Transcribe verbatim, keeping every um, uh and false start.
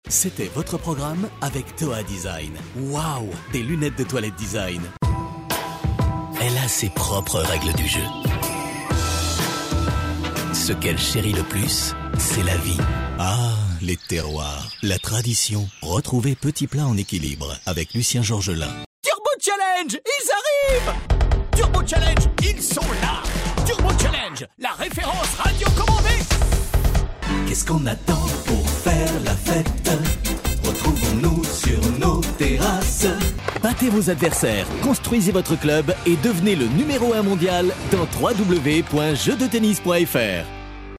C'était votre programme avec Toa Design. Waouh, des lunettes de toilette design. Elle a ses propres règles du jeu. Ce qu'elle chérit le plus, c'est la vie. Ah, les terroirs, la tradition. Retrouvez Petit Plat en équilibre avec Lucien Georgelin. Turbo Challenge, ils arrivent! Turbo Challenge, ils sont là! Turbo Challenge, la référence radio-commandée! Qu'est-ce qu'on attend pour faire la fête? Retrouvons-nous sur nos terrasses. Battez vos adversaires, construisez votre club et devenez le numéro un mondial dans w w w point jeux de tennis point f r.